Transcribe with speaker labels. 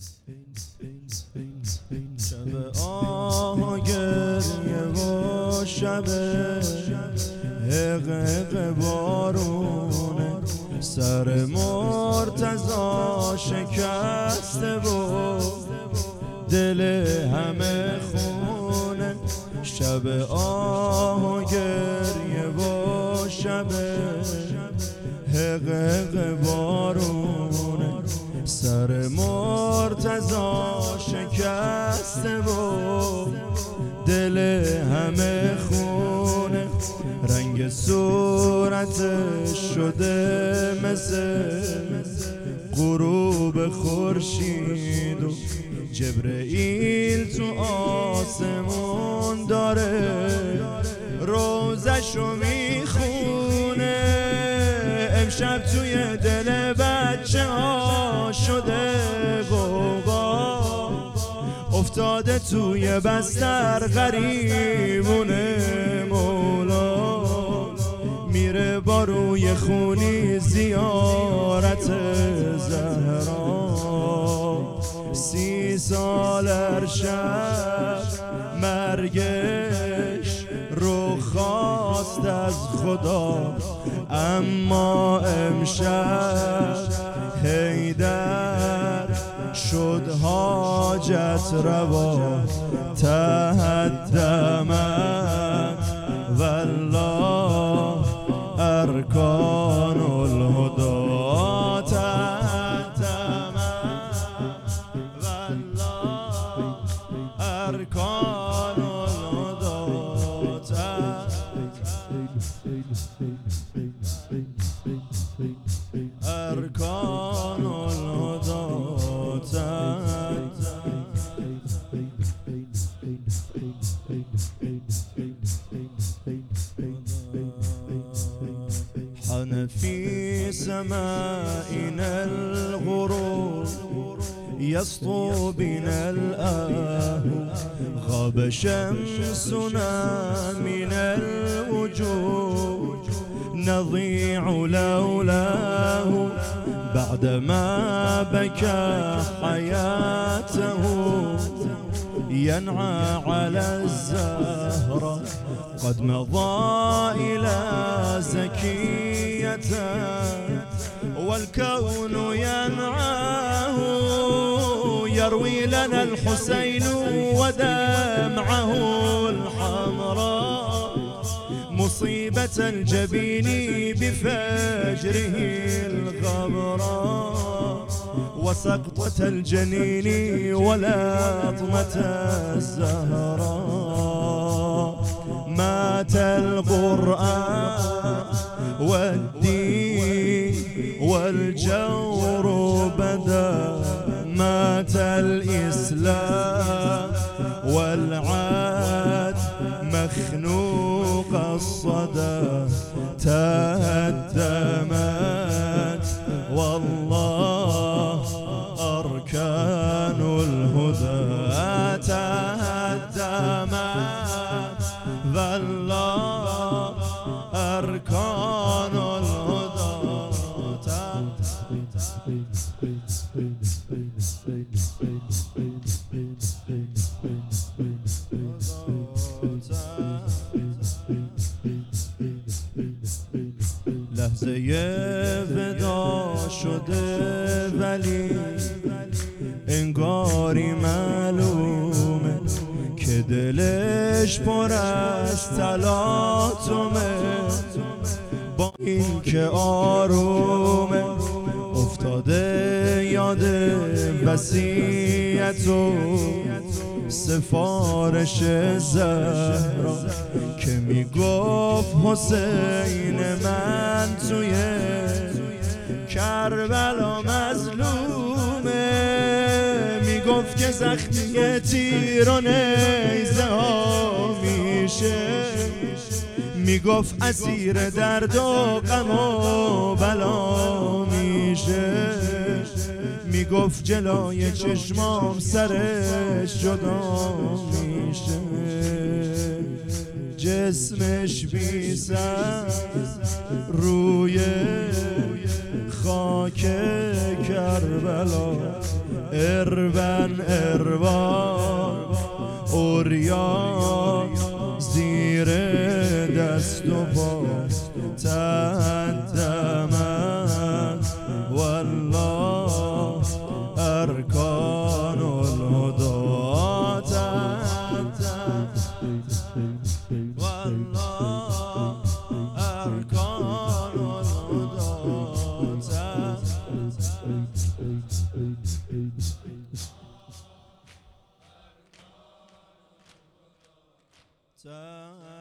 Speaker 1: شب آه گریه و شب حقق بارونه، سر مرتضی شکسته و دل همه خونه. شب آه و گریه و شب حقق بارونه، سر مرتضی شکسته و دل همه خونه. رنگ صورتش شده مثل غروب خورشید و جبرئیل تو آسمون داره روزشو میخونه. امشب توی دل بچه ها شده غوغا، افتاده توی بستر غریبونه. مولا میره با روی خونی زیارت زهرا، 30 سال ارشد مرگش رو خواست از خدا، اما امشب حیدر شد حاجت روا. تهدم والله ارکان الهدى، تهدم والله ارکان الهدى. ارکان الهدى حن في سمائنا الغرور يسطو بنا الآه، غاب شمسنا من الوجود نضيع لولاه. بعدما بكى حياته ينعى على الزهرة، قد مضى إلى زكية والكون ينعاه. يروي لنا الحسين ودمعه الحمراء، مصيبة الجبين بفجره الغبراء، وسقطة الجنين ولطمة الزهراء. مات القرآن والدين والجور بدا، مات الإسلام والعاد مخنوق الصدى. تهدمت والله أركان الهدى، تهدمت والله أركان الهدى. لحظه ودا شده ولی انگاری معلومه که دلش پر از تلاطمه. با این که آرومه افتاده یاد وصیت و سفارش زهرا که میگفت حسین من توی کربلا مظلومه. میگفت که زخمی تیر و نیزه ها میشه، میگفت اسیر درد و غم و بلا میشه. میگفت جلوی چشمام سرش جدا میشه. جسمش بی سر روی خاک کربلا اربن اربان اوریا زیر دست و پا تدمن والله ارکان الهدى والله ارکان الهدى